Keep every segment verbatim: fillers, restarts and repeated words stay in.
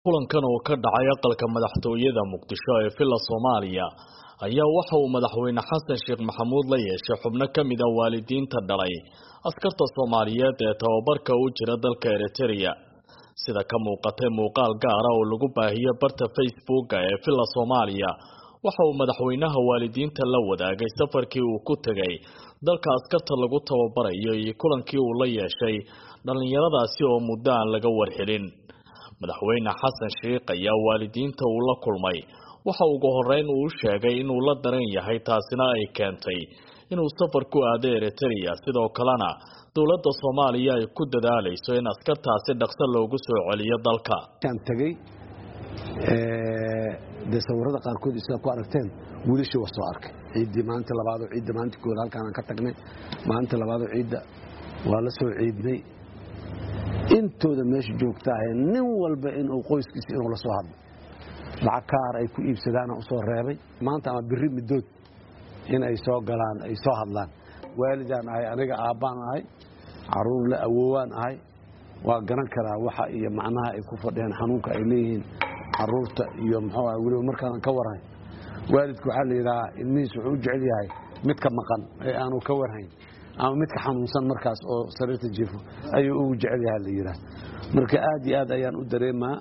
kulankan oo ka dhacay aqalka madaxtooyada Muqdisho ee Villa Soomaaliya ayaa waxa uu madaxweyne Xasan Sheekh Maxamuud la yeeshay xubno kamid ah waalidiinta dhalay askarta Soomaaliyeed ee tababarka u jira dalka Eritrea sida ka muuqatay muuqaal gaar ah oo lagu baahiyay barta Facebook ee Villa Soomaaliya waxa uu madaxweynaha waalidiinta la wadaagay safarkii uu ku tagay dalka askarta lagu tababarayo iyo kulankii uu la yeeshay dhalinyaradaasi oo muddo aan laga warhelin madaxweyne Xasan Sheekh ayaa waalidiinta uu la kulmay waxa ugu horeyn uu sheegay inuu la daran yahay taasina ay keentay inuu safar ku aado Eritrea sidoo kalena dawladda Soomaaliya ay ku dadaalayso in askartaasi dhaqso loogu soo celiyo dalka kan tagay ee dasawirada qaarkood isla ku aragteen wiilasha waa soo arkay ciidii maanta labaad oo ciidda maanta kood halkaan aan ka tagnay maanta labaad oo ciidda waa la soo ciidnay intooda meesha joogta ah nin walba in uu qoyskiisa inuu la soo hadlo lacag ay ku iibsadaan oo soo reebay maanta ama biri midood in ay soo galaan ay soo hadlaan waalidaan ahay aniga aabaan ahay caruur la awoowaan ahay waa garan karaa waxa iyo macnaha ay ku fadhiyaan xanuunka ay leeyihiin caruurta iyo muxuu ahaa waliba markaan ka warayn waalidku waxa la yiraahdaa ilmihiisu wuxuu jecel yahay mid ka maqan ee aanu ka warhayn ama mid ka xanuunsan markaas oo sariirta jiifo ayuu ugu jecel yahay la yiraahdaa marka aad iyo aad ayaan u dareemaa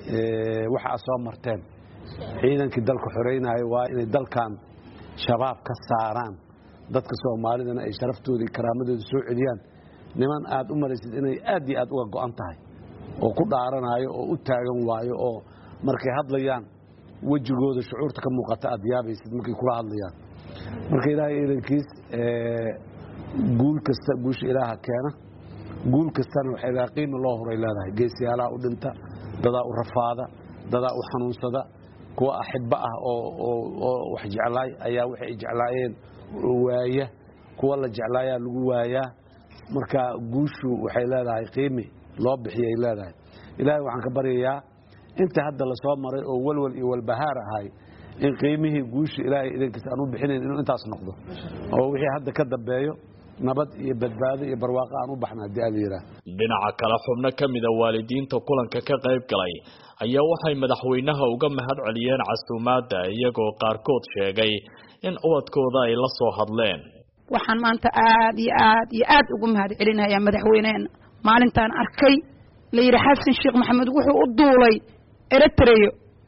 ee waxa soo marteen ciidankii dalka xoreynaayo waa inay dalkan shabaab ka saaraan dadka Soomaalidana ay sharaftooda iyo karaamadooda soo celiyaan niman aad u maraysid inay aad iyo aad uga go'an tahay oo ku dhaaranayo oo u taagan waayo oo markay hadlayaan wajigooda shucuurta ka muuqata aad yaabaysid markay kula hadlayaan marka ilaahay idankiis ee guul kasta guusha ilaaha keena guul kastana waxay la qiimo loo horay leedahay geesiyaalaha u dhinta dada u rafaada dada u xanuunsada kuwa axibba ah oo oo wax jeclaay ayaa waxay jeclaayeen waaya kuwa la jeclaaya lagu waaya marka guushu waxay leedahay qiimo loo bixiyay leedahay ilaahay waxaan ka baryayaa inta hadda la soo maray oo walwal iyo walbahaar ahay in qiimihii guusha ilaahay idankiisa aanu bixinayn inuu intaas noqdo oo wixii hadda ka dambeeyo nabad iyo badbaado iyo barwaaqo aan u baxnaa diyaar dhinaca kala xubno kamid ah waalidiinta kulanka ka qayb galay ayaa waxay madaxweynaha uga mahad celiyeen casuumaadda iyagoo qaarkood sheegay in ubadkooda ay la soo hadleen waxaan maanta aad iyo aad iyo aad ugu mahad celinayaa madaxweynaha maalintaan arkay la yiri Xasan Sheekh Maxamuud wuxuu u duulay Eritrea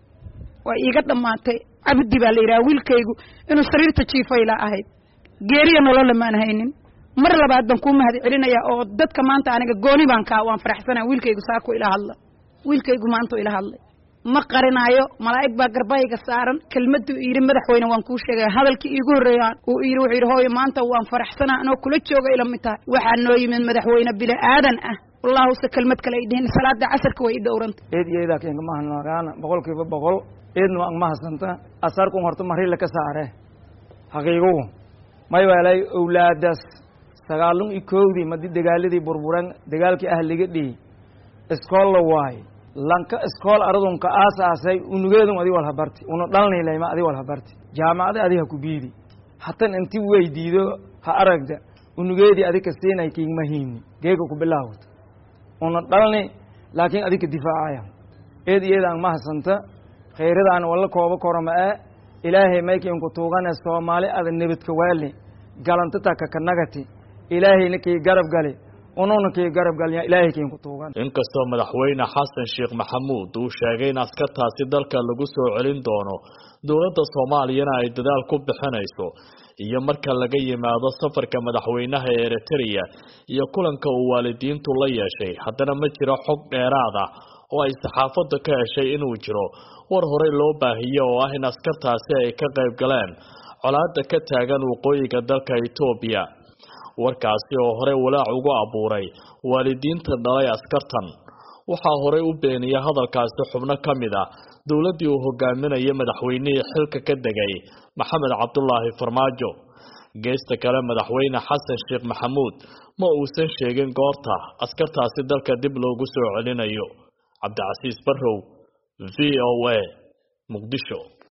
waa iiga dhamaatay abdi baa la yiraahdaa wiilkaygu inuu sariirta jiifay la ahayd geeriyo nolol ma haynin mar labaad baan ku mahad celinayaa oo dadka maanta aniga gooni baan ka waan faraxsanahay wiilkaygu saako ila hadla wiilkaygu maanta ila hadlay ma qarinaayo malaa'ig baa garbayga saaran kelmadu yiri madaxweyne waan ku sheegay hadalkii iigu horeeyaan oo yiri wuxuu yiri hooyo maanta waan faraxsanahay anoo kula jooga ila mid tahay waxaan noo yimid madaxweyne bila aadan ah wallahu sa kelmad kale ay dheen salaada casarka way dhowranta eed yeeda keen ma hanaaraan boqolkiiba boqol eedna waan ma hasanta asarku horta marii la ka saare haqiiqo may walay awlaadas sagaalun ikoodi madi dagaaladii burburan dagaalkii ahliga dhii iskool la waay lanka iskool ardunka aasaasay unugeedun adi wal habarti unu dhalnay leeyma adi wal habarti jaamacada adi ha ku biidi hatan intii weydiido ha aragda unugeedi adi ka siinay kiin mahiini geega ku bilaawt unu dhalnay laakiin adi ka difaacaya eed yeedaan ma hasanta khayradaan wala kooba korama ilaahay maykeen ku tuugana Soomaali ada nabadka waali galanta ta ka kanagati ilaahay ninkii garab galay onoona kii garab galay ilaahay keen ku tuugan inkastoo madaxweyne Xasan Sheekh Maxamuud uu sheegay in askartaasi dalka lagu soo celin doono dawladda Soomaaliya ay dadaal ku bixinayso iyo marka laga yimaado safarka madaxweynaha Eritrea iyo kulanka uu waalidiintu la yeeshay haddana ma jiro xog dheeraad ah oo ay saxaafadda ka heshay inuu jiro war hore loo baahiyo oo ah in askartaasi ay ka qayb galeen colaadda ka taagan waqooyiga dalka Itoobiya warkaasi oo hore walaac ugu abuuray waalidiinta dhalay askartan waxaa hore u beeniyay hadalkaasi xubno kamid ah dawladii uu hogaaminayay madaxweynihii xilka ka degay Maxamed Cabdullaahi Farmaajo geesta kale madaxweyne Xasan Sheekh Maxamuud ma uusan sheegin goorta askartaasi dalka dib loogu soo celinayo Cabdi Casiis Barrow V O A Muqdisho.